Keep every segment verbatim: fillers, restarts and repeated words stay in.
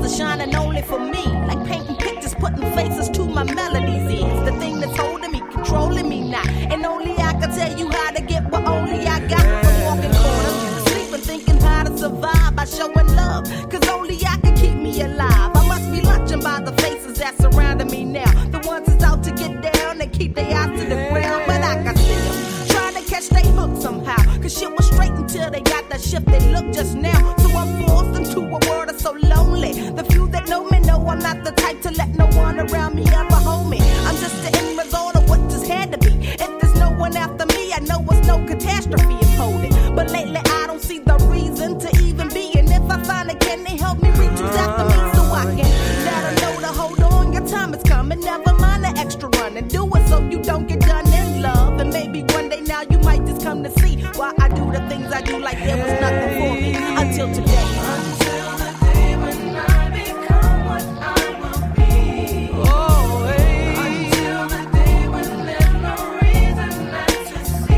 are shining only for me. Like painting pictures, putting faces to my melodies is the thing that's holding me, controlling me now. And only I can tell you how to get what only I got. From walking corners, sleeping, thinking how to survive by showing love. Cause only I can keep me alive. I must be lunching by the faces that surrounding me now. The ones that's out to get down and keep their eyes to the ground. But I can see them trying to catch they hook somehow. Cause shit was straight until they got that shift they look just now. So I'm forced into a world that's so lonely. The few that know me know I'm not the type to let no one around me ever hold me. I'm just the end result of what just had to be. If there's no one after me, I know it's no catastrophe imploding. But lately I don't see the reason to even be. And if I find it, can they help me reach who's after me so I can let her know to hold on, your time is coming. Never mind the extra running. Do it so you don't get done in love. And maybe one day now you might just come to see why I do the things I do like there was nothing for me until today. Until the day when I become what I will be. Oh, hey. Until the day when there's no reason not to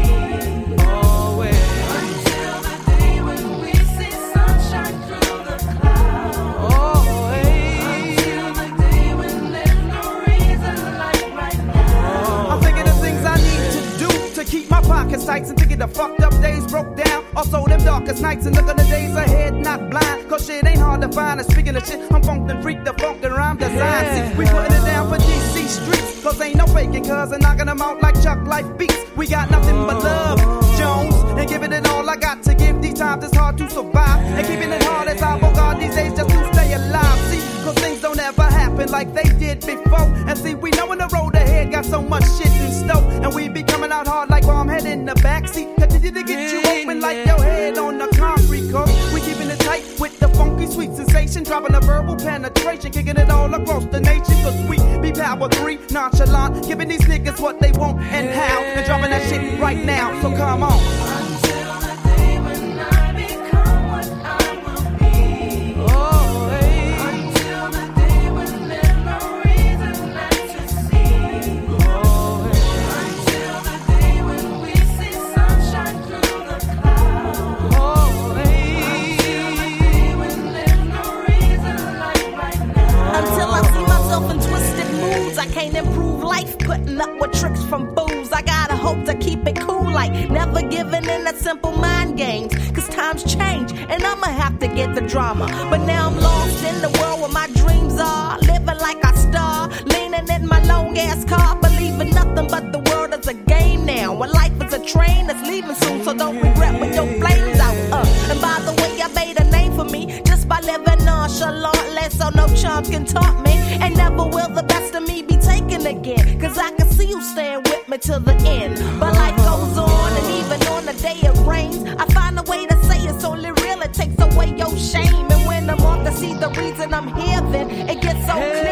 see. Oh, hey. Until the day when we see sunshine through the clouds. Oh, hey. Until the day when there's no reason like right now. I'm thinking of things I need to do to keep my pockets tight and thinking the fucked up days broke down. Also them darkest nights and look at the days ahead, not blind. Cause shit ain't hard to find. And speaking of shit, I'm funk and freak, the funk and rhyme design. See, we putting it down for D C streets. Cause ain't no faking, cuz and knocking them out like Chuck Life beats. We got nothing but love, Jones, and giving it all I got to give. These times it's hard to survive. And keeping it hard as I work hard these days just to stay alive. See, cause things don't ever happen like they did before. And see, we know in the road ahead got so much shit in store. And we be coming out hard like bomb head in the backseat. Continue to get you open like your head on the concrete coat. We keeping it tight with the funky sweet sensation. Dropping a verbal penetration, kicking it all across the nation. Cause we be power three, nonchalant. Giving these niggas what they want and how. And dropping that shit right now, so come on. Until the day when I become what I will be. Oh, hey. Until the day when there's no reason not to see. Oh, hey. Until the day when we see sunshine through the clouds. Oh, hey. Until the day when there's no reason like right now. Until I see myself in twisted moods, I can't improve life, putting up with tricks from booze. I gotta hope to keep it cool, like never giving in to simple mind games. Cause times change, and I'ma have to get the drama. But now I'm lost in the world where my dreams are. Living like a star, leaning in my long ass car, believing nothing but the world is a game now. When life is a train that's leaving soon, so don't regret when your flames out. Uh. And by the way, I made a name for me just by living nonchalantly, so no chumps can taunt me. And never will the best of me be taken again. Cause I can see you staying with me till the end. But life goes on, and even on the day it rains, I find a way to say it's only real. It takes away your shame. And when I'm on to see the reason I'm here, then it gets so clear.